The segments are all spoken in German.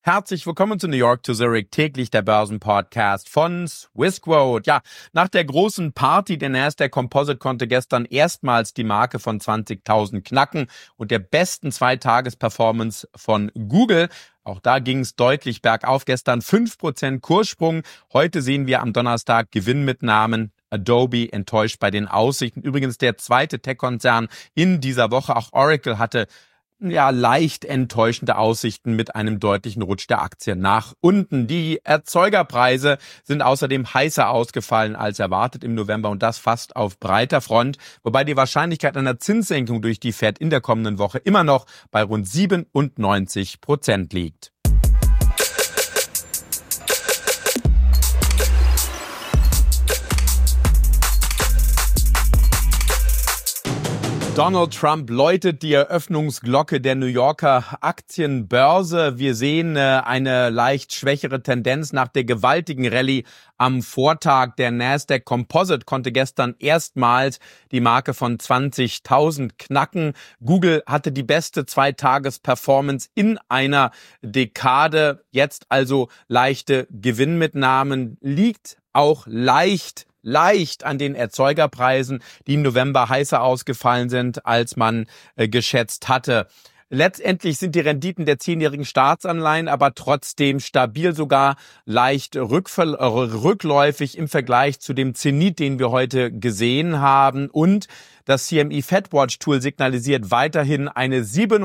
Herzlich willkommen zu New York to Zurich, täglich der Börsenpodcast von Swissquote. Ja, nach der großen Party der Nasdaq Composite konnte gestern erstmals die Marke von 20.000 knacken und der besten Zweitages-Performance von Google. Auch da ging es deutlich bergauf. Gestern 5% Kurssprung. Heute sehen wir am Donnerstag Gewinnmitnahmen. Adobe enttäuscht bei den Aussichten. Übrigens der zweite Tech-Konzern in dieser Woche. Auch Oracle hatte leicht enttäuschende Aussichten mit einem deutlichen Rutsch der Aktien nach unten. Die Erzeugerpreise sind außerdem heißer ausgefallen als erwartet im November und das fast auf breiter Front, wobei die Wahrscheinlichkeit einer Zinssenkung durch die Fed in der kommenden Woche immer noch bei rund 97% liegt. Donald Trump läutet die Eröffnungsglocke der New Yorker Aktienbörse. Wir sehen eine leicht schwächere Tendenz nach der gewaltigen Rallye am Vortag. Der Nasdaq Composite konnte gestern erstmals die Marke von 20.000 knacken. Google hatte die beste Zweitages-Performance in einer Dekade. Jetzt also leichte Gewinnmitnahmen, liegt auch leicht an den Erzeugerpreisen, die im November heißer ausgefallen sind, als man geschätzt hatte. Letztendlich sind die Renditen der 10-jährigen Staatsanleihen aber trotzdem stabil, sogar leicht rückläufig im Vergleich zu dem Zenit, den wir heute gesehen haben. Und das CME FedWatch Tool signalisiert weiterhin eine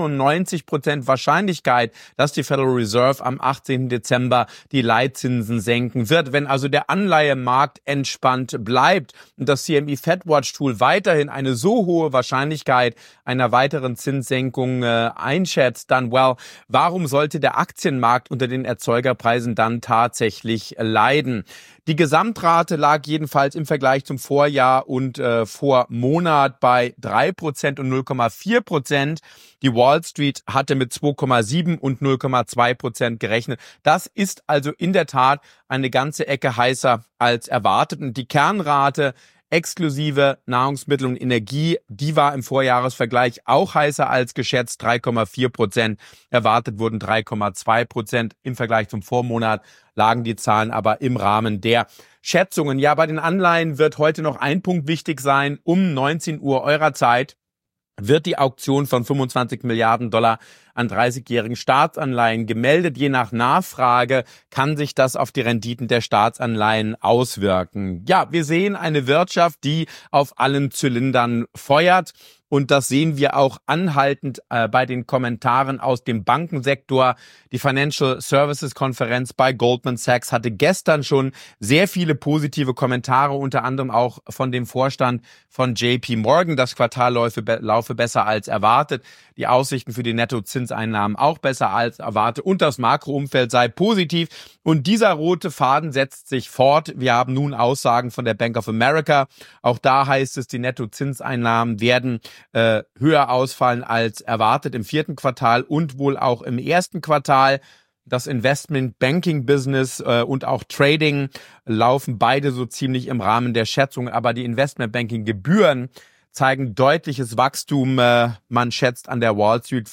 97% Wahrscheinlichkeit, dass die Federal Reserve am 18. Dezember die Leitzinsen senken wird. Wenn also der Anleihemarkt entspannt bleibt und das CME FedWatch Tool weiterhin eine so hohe Wahrscheinlichkeit einer weiteren Zinssenkung einschätzt, dann warum sollte der Aktienmarkt unter den Erzeugerpreisen dann tatsächlich leiden? Die Gesamtrate lag jedenfalls im Vergleich zum Vorjahr und vor Monat bei 3% und 0,4%. Die Wall Street hatte mit 2,7 und 0,2% gerechnet. Das ist also in der Tat eine ganze Ecke heißer als erwartet. Und die Kernrate exklusive Nahrungsmittel und Energie, die war im Vorjahresvergleich auch heißer als geschätzt, 3,4%. Erwartet wurden 3,2%. Im Vergleich zum Vormonat lagen die Zahlen aber im Rahmen der Schätzungen. Ja, bei den Anleihen wird heute noch ein Punkt wichtig sein. Um 19 Uhr eurer Zeit wird die Auktion von 25 Milliarden Dollar an 30-jährigen Staatsanleihen gemeldet. Je nach Nachfrage kann sich das auf die Renditen der Staatsanleihen auswirken. Ja, wir sehen eine Wirtschaft, die auf allen Zylindern feuert. Und das sehen wir auch anhaltend bei den Kommentaren aus dem Bankensektor. Die Financial Services Konferenz bei Goldman Sachs hatte gestern schon sehr viele positive Kommentare, unter anderem auch von dem Vorstand von JP Morgan. Das Quartal laufe besser als erwartet. Die Aussichten für die Nettozinseinnahmen auch besser als erwartet. Und das Makroumfeld sei positiv. Und dieser rote Faden setzt sich fort. Wir haben nun Aussagen von der Bank of America. Auch da heißt es, die Nettozinseinnahmen werden höher ausfallen als erwartet im 4. Quartal und wohl auch im 1. Quartal. Das Investment-Banking-Business und auch Trading laufen beide so ziemlich im Rahmen der Schätzung, aber die Investment-Banking-Gebühren zeigen deutliches Wachstum. Man schätzt an der Wall Street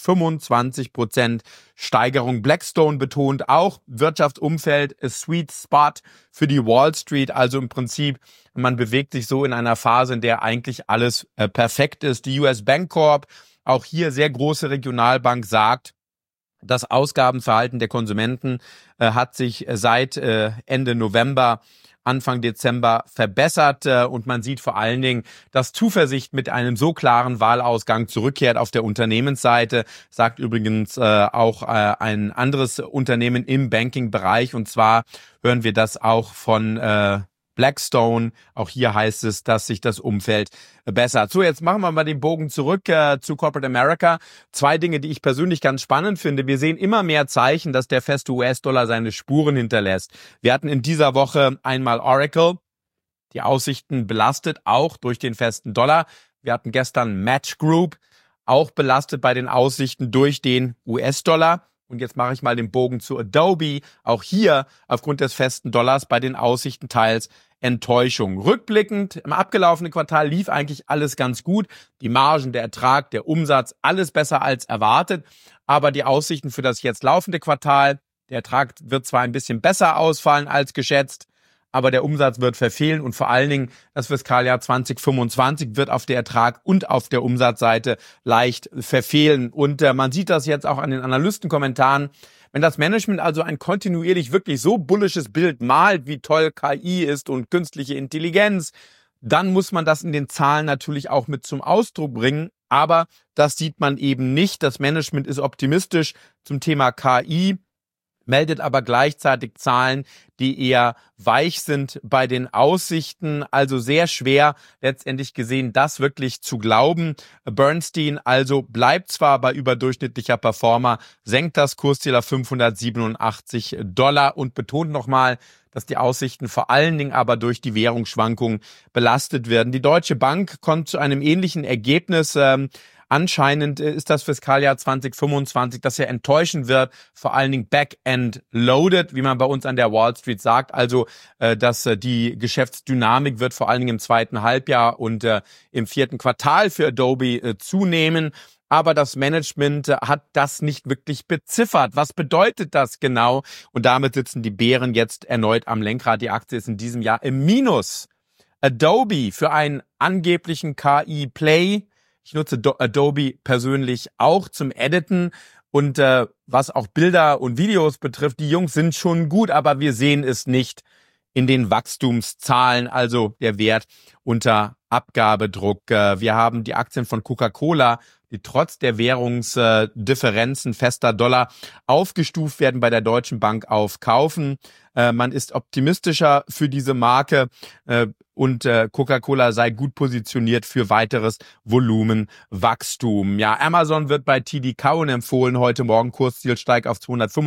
25% Steigerung. Blackstone betont auch, Wirtschaftsumfeld ist Sweet Spot für die Wall Street. Also im Prinzip, man bewegt sich so in einer Phase, in der eigentlich alles perfekt ist. Die US Bank Corp, auch hier sehr große Regionalbank, sagt, das Ausgabenverhalten der Konsumenten hat sich seit Ende November, Anfang Dezember verbessert und man sieht vor allen Dingen, dass Zuversicht mit einem so klaren Wahlausgang zurückkehrt auf der Unternehmensseite, sagt übrigens auch ein anderes Unternehmen im Banking-Bereich, und zwar hören wir das auch von Blackstone. Auch hier heißt es, dass sich das Umfeld bessert. So, jetzt machen wir mal den Bogen zurück zu Corporate America. 2 Dinge, die ich persönlich ganz spannend finde. Wir sehen immer mehr Zeichen, dass der feste US-Dollar seine Spuren hinterlässt. Wir hatten in dieser Woche einmal Oracle, die Aussichten belastet, auch durch den festen Dollar. Wir hatten gestern Match Group, auch belastet bei den Aussichten durch den US-Dollar. Und jetzt mache ich mal den Bogen zu Adobe. Auch hier aufgrund des festen Dollars bei den Aussichten teils Enttäuschung. Rückblickend, im abgelaufenen Quartal lief eigentlich alles ganz gut. Die Margen, der Ertrag, der Umsatz, alles besser als erwartet. Aber die Aussichten für das jetzt laufende Quartal Der Ertrag wird zwar ein bisschen besser ausfallen als geschätzt, aber der Umsatz wird verfehlen und vor allen Dingen das Fiskaljahr 2025 wird auf der Ertrag- und auf der Umsatzseite leicht verfehlen. Und man sieht das jetzt auch an den Analystenkommentaren. Wenn das Management also ein kontinuierlich wirklich so bullisches Bild malt, wie toll KI ist und künstliche Intelligenz, dann muss man das in den Zahlen natürlich auch mit zum Ausdruck bringen. Aber das sieht man eben nicht. Das Management ist optimistisch zum Thema KI, meldet aber gleichzeitig Zahlen, die eher weich sind bei den Aussichten. Also sehr schwer letztendlich gesehen, das wirklich zu glauben. Bernstein also bleibt zwar bei überdurchschnittlicher Performer, senkt das Kursziel auf $587 und betont nochmal, dass die Aussichten vor allen Dingen aber durch die Währungsschwankungen belastet werden. Die Deutsche Bank kommt zu einem ähnlichen Ergebnis. Anscheinend ist das Fiskaljahr 2025, das ja enttäuschen wird, vor allen Dingen back-end loaded, wie man bei uns an der Wall Street sagt. Also, dass die Geschäftsdynamik wird vor allen Dingen im zweiten Halbjahr und im vierten Quartal für Adobe zunehmen. Aber das Management hat das nicht wirklich beziffert. Was bedeutet das genau? Und damit sitzen die Bären jetzt erneut am Lenkrad. Die Aktie ist in diesem Jahr im Minus. Adobe für einen angeblichen KI-Play. Ich nutze Adobe persönlich auch zum Editen und was auch Bilder und Videos betrifft, die Jungs sind schon gut, aber wir sehen es nicht in den Wachstumszahlen, also der Wert unter Abgabedruck. Wir haben die Aktien von Coca-Cola, die trotz der Währungsdifferenzen fester Dollar aufgestuft werden, bei der Deutschen Bank auf Kaufen. Man ist optimistischer für diese Marke und Coca-Cola sei gut positioniert für weiteres Volumenwachstum. Ja, Amazon wird bei TD Cowen empfohlen. Heute Morgen Kursziel steigt auf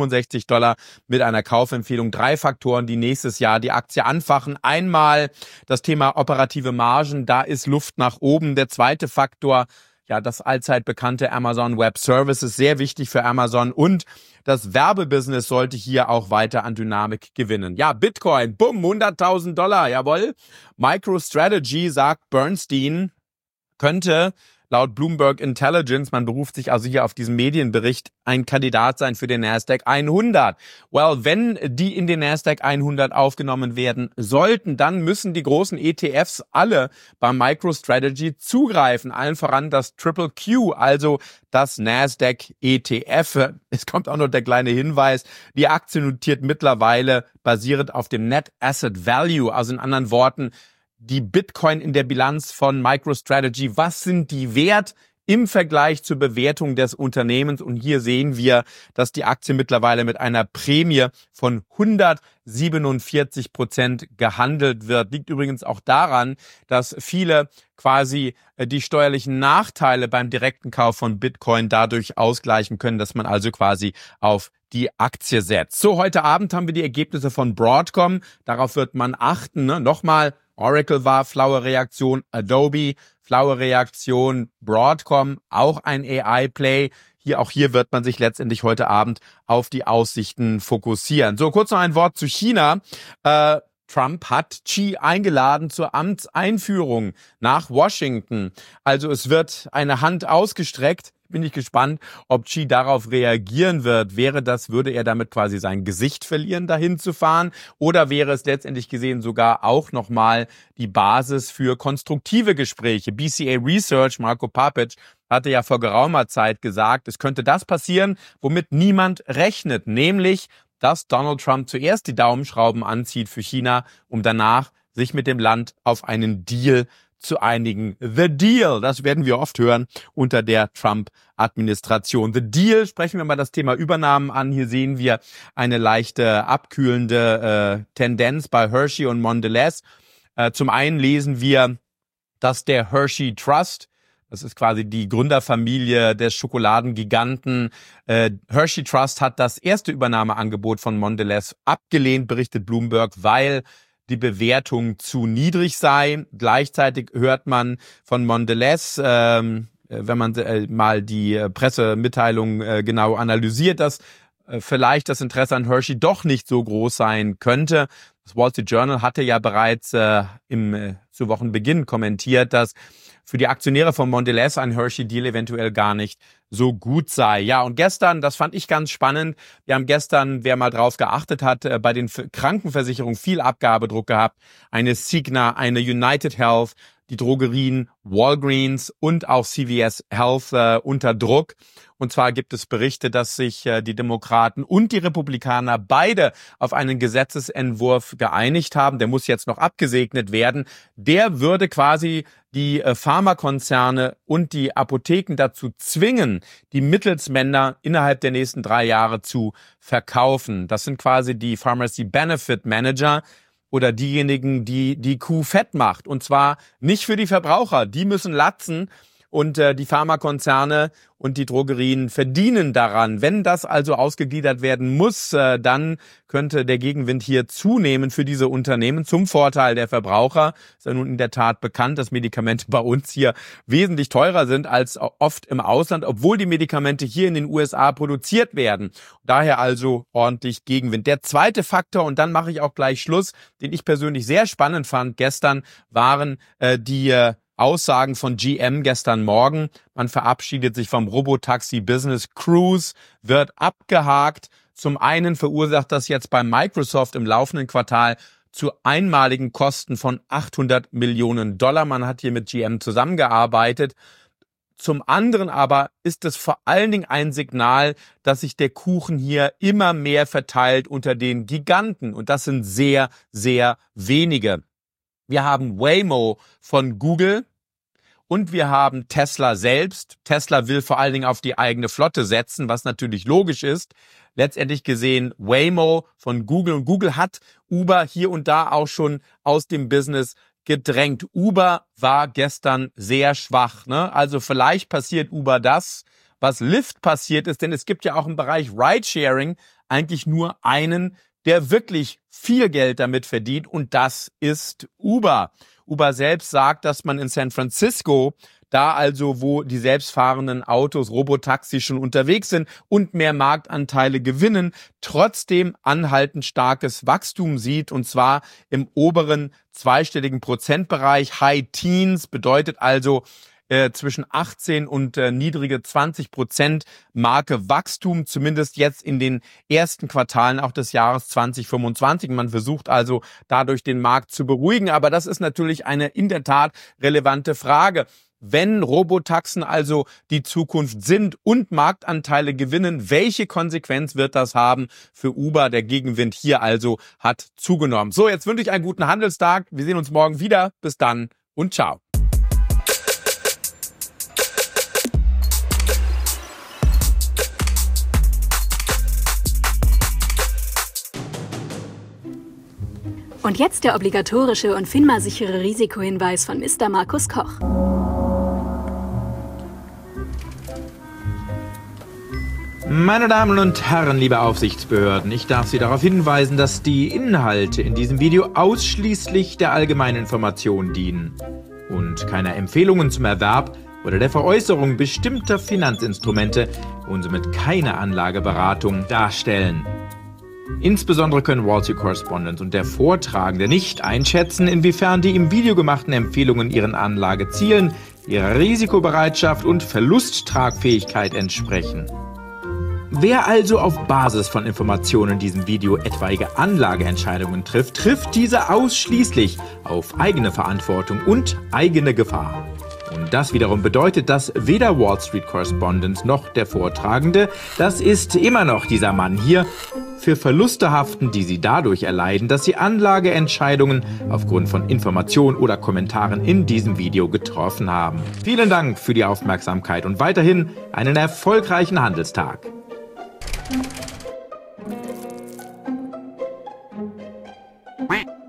$265 mit einer Kaufempfehlung. 3 Faktoren, die nächstes Jahr die Aktie anfachen. Einmal das Thema operative Margen. Da ist Luft nach oben. Der zweite Faktor, ja, das allzeit bekannte Amazon Web Services, sehr wichtig für Amazon und das Werbebusiness sollte hier auch weiter an Dynamik gewinnen. Ja, Bitcoin, bumm, $100.000, jawohl. MicroStrategy, sagt Bernstein, könnte laut Bloomberg Intelligence, man beruft sich also hier auf diesen Medienbericht, ein Kandidat sein für den Nasdaq 100. Well, wenn die in den Nasdaq 100 aufgenommen werden sollten, dann müssen die großen ETFs alle bei MicroStrategy zugreifen. Allen voran das Triple Q, also das Nasdaq ETF. Es kommt auch noch der kleine Hinweis, die Aktie notiert mittlerweile basierend auf dem Net Asset Value, also in anderen Worten, die Bitcoin in der Bilanz von MicroStrategy, was sind die wert im Vergleich zur Bewertung des Unternehmens? Und hier sehen wir, dass die Aktie mittlerweile mit einer Prämie von 147% gehandelt wird. Liegt übrigens auch daran, dass viele quasi die steuerlichen Nachteile beim direkten Kauf von Bitcoin dadurch ausgleichen können, dass man also quasi auf die Aktie setzt. So, heute Abend haben wir die Ergebnisse von Broadcom. Darauf wird man achten. Nochmal, Oracle war flaue Reaktion, Adobe flaue Reaktion, Broadcom auch ein AI-Play. Auch hier wird man sich letztendlich heute Abend auf die Aussichten fokussieren. So, kurz noch ein Wort zu China. Trump hat Xi eingeladen zur Amtseinführung nach Washington. Also es wird eine Hand ausgestreckt. Bin ich gespannt, ob Xi darauf reagieren wird. Würde er damit quasi sein Gesicht verlieren, dahin zu fahren? Oder wäre es letztendlich gesehen sogar auch nochmal die Basis für konstruktive Gespräche? BCA Research, Marco Papic, hatte ja vor geraumer Zeit gesagt, es könnte das passieren, womit niemand rechnet, nämlich, dass Donald Trump zuerst die Daumenschrauben anzieht für China, um danach sich mit dem Land auf einen Deal zu einigen. The Deal, das werden wir oft hören unter der Trump-Administration. The Deal, sprechen wir mal das Thema Übernahmen an. Hier sehen wir eine leichte abkühlende Tendenz bei Hershey und Mondelez. Zum einen lesen wir, dass der Hershey Trust, das ist quasi die Gründerfamilie des Schokoladengiganten, Hershey Trust hat das erste Übernahmeangebot von Mondelez abgelehnt, berichtet Bloomberg, weil die Bewertung zu niedrig sei. Gleichzeitig hört man von Mondelez, wenn man mal die Pressemitteilung genau analysiert, dass vielleicht das Interesse an Hershey doch nicht so groß sein könnte. Das Wall Street Journal hatte ja bereits zu Wochenbeginn kommentiert, dass für die Aktionäre von Mondelez ein Hershey-Deal eventuell gar nicht so gut sei. Ja, und gestern, das fand ich ganz spannend, wir haben gestern, wer mal drauf geachtet hat, bei den Krankenversicherungen viel Abgabedruck gehabt. Eine Cigna, eine United Health, die Drogerien Walgreens und auch CVS Health unter Druck. Und zwar gibt es Berichte, dass sich die Demokraten und die Republikaner beide auf einen Gesetzesentwurf geeinigt haben. Der muss jetzt noch abgesegnet werden. Der würde quasi die Pharmakonzerne und die Apotheken dazu zwingen, die Mittelsmänner innerhalb der nächsten 3 Jahre zu verkaufen. Das sind quasi die Pharmacy Benefit Manager oder diejenigen, die die Kuh fett macht. Und zwar nicht für die Verbraucher. Die müssen latzen. Und die Pharmakonzerne und die Drogerien verdienen daran. Wenn das also ausgegliedert werden muss, dann könnte der Gegenwind hier zunehmen für diese Unternehmen zum Vorteil der Verbraucher. Ist ja nun in der Tat bekannt, dass Medikamente bei uns hier wesentlich teurer sind als oft im Ausland, obwohl die Medikamente hier in den USA produziert werden. Daher also ordentlich Gegenwind. Der zweite Faktor, und dann mache ich auch gleich Schluss, den ich persönlich sehr spannend fand gestern, waren die Aussagen von GM gestern Morgen. Man verabschiedet sich vom Robotaxi-Business. Cruise wird abgehakt. Zum einen verursacht das jetzt bei Microsoft im laufenden Quartal zu einmaligen Kosten von $800 Millionen. Man hat hier mit GM zusammengearbeitet. Zum anderen aber ist es vor allen Dingen ein Signal, dass sich der Kuchen hier immer mehr verteilt unter den Giganten. Und das sind sehr, sehr wenige. Wir haben Waymo von Google und wir haben Tesla selbst. Tesla will vor allen Dingen auf die eigene Flotte setzen, was natürlich logisch ist. Letztendlich gesehen Waymo von Google. Und Google hat Uber hier und da auch schon aus dem Business gedrängt. Uber war gestern sehr schwach, ne? Also vielleicht passiert Uber das, was Lyft passiert ist, denn es gibt ja auch im Bereich Ridesharing eigentlich nur einen, der wirklich viel Geld damit verdient, und das ist Uber. Uber selbst sagt, dass man in San Francisco, da also wo die selbstfahrenden Autos, Robotaxi schon unterwegs sind und mehr Marktanteile gewinnen, trotzdem anhaltend starkes Wachstum sieht, und zwar im oberen zweistelligen Prozentbereich. High Teens bedeutet also zwischen 18 und niedrige 20% Marke Wachstum, zumindest jetzt in den ersten Quartalen auch des Jahres 2025. Man versucht also dadurch den Markt zu beruhigen, aber das ist natürlich eine in der Tat relevante Frage. Wenn Robotaxen also die Zukunft sind und Marktanteile gewinnen, welche Konsequenz wird das haben für Uber? Der Gegenwind hier also hat zugenommen. So, jetzt wünsche ich einen guten Handelstag. Wir sehen uns morgen wieder. Bis dann und ciao. Und jetzt der obligatorische und FINMA-sichere Risikohinweis von Mr. Markus Koch. Meine Damen und Herren, liebe Aufsichtsbehörden, ich darf Sie darauf hinweisen, dass die Inhalte in diesem Video ausschließlich der allgemeinen Information dienen und keine Empfehlungen zum Erwerb oder der Veräußerung bestimmter Finanzinstrumente und somit keine Anlageberatung darstellen. Insbesondere können Wall Street Correspondent und der Vortragende nicht einschätzen, inwiefern die im Video gemachten Empfehlungen ihren Anlagezielen, ihrer Risikobereitschaft und Verlusttragfähigkeit entsprechen. Wer also auf Basis von Informationen in diesem Video etwaige Anlageentscheidungen trifft, trifft diese ausschließlich auf eigene Verantwortung und eigene Gefahr. Und das wiederum bedeutet, dass weder Wall Street Correspondent noch der Vortragende, das ist immer noch dieser Mann hier, für Verluste haften, die sie dadurch erleiden, dass sie Anlageentscheidungen aufgrund von Informationen oder Kommentaren in diesem Video getroffen haben. Vielen Dank für die Aufmerksamkeit und weiterhin einen erfolgreichen Handelstag. Quack.